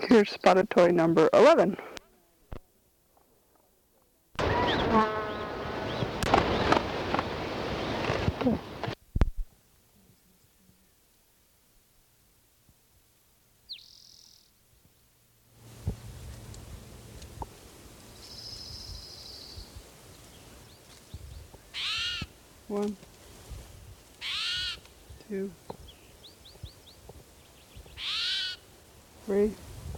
Here's spotted toy number 11. One, two, three,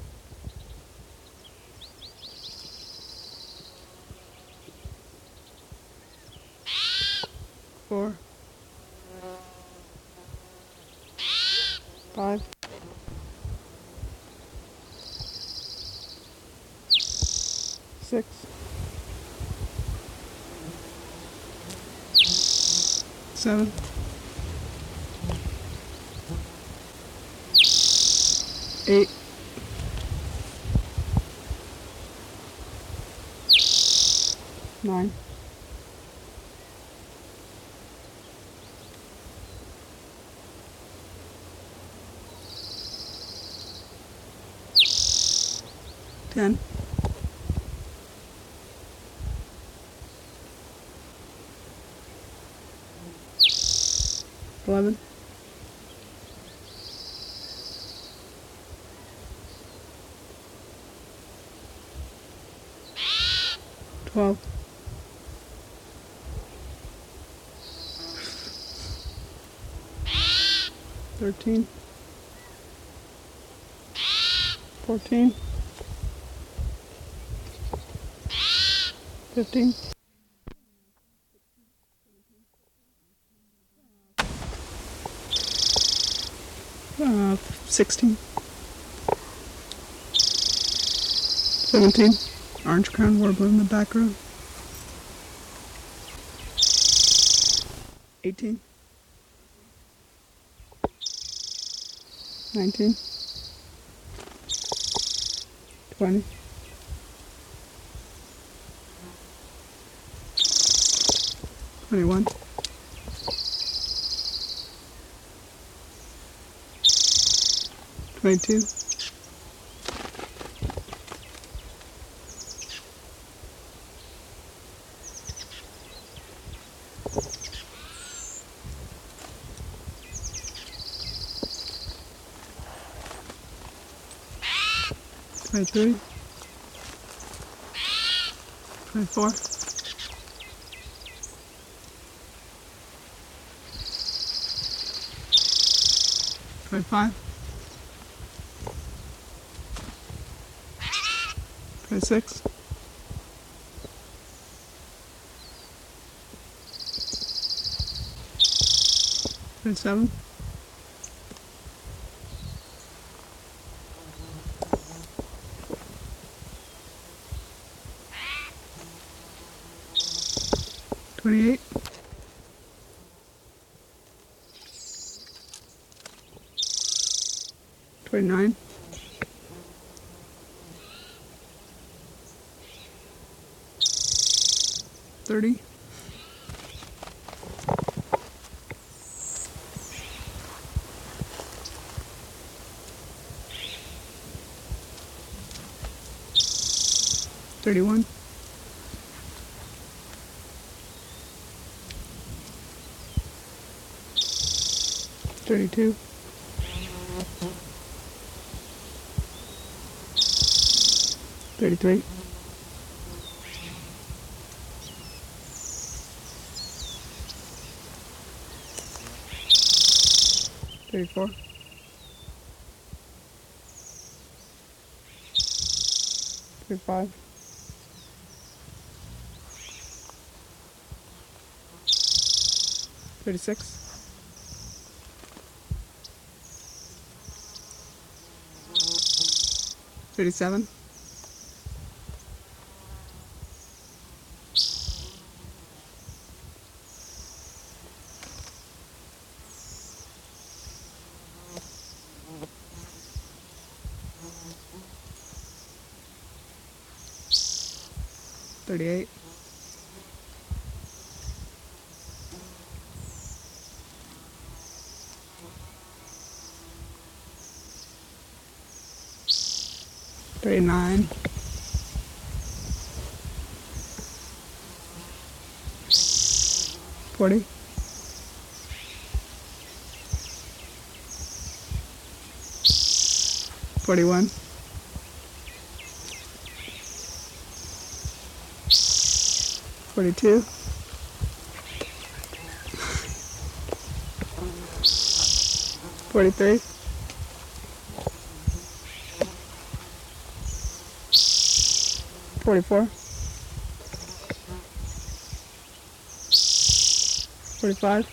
four, five, six, seven, 8, 9, 10, 11, 12, 13, 14, 15, 16, 17, orange crown warbler in the back row, 18, 19, 20, 21, 22, 23, 24, 25, 26, 27, 28, 29, 30, 31, 32, 33, 34, 35, 36, 37, 38, 39, 39, 40, 41, 42, 43, 44, 45,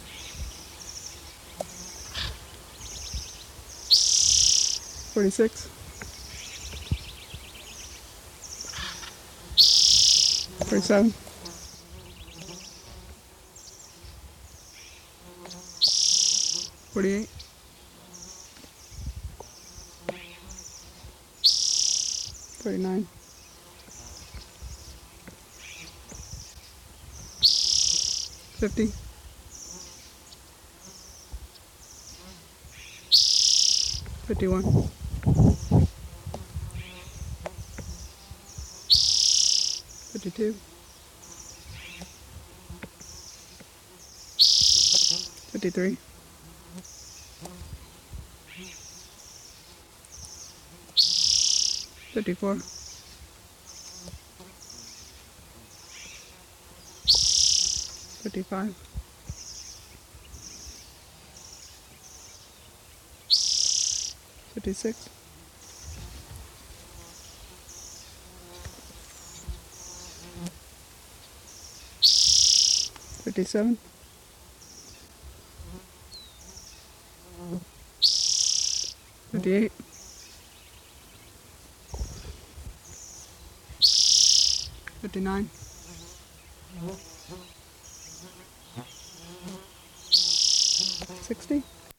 46, 47, 48, 49, 50, 51, 52, 53, 54, 55, 56, 57, 58, 59, 60,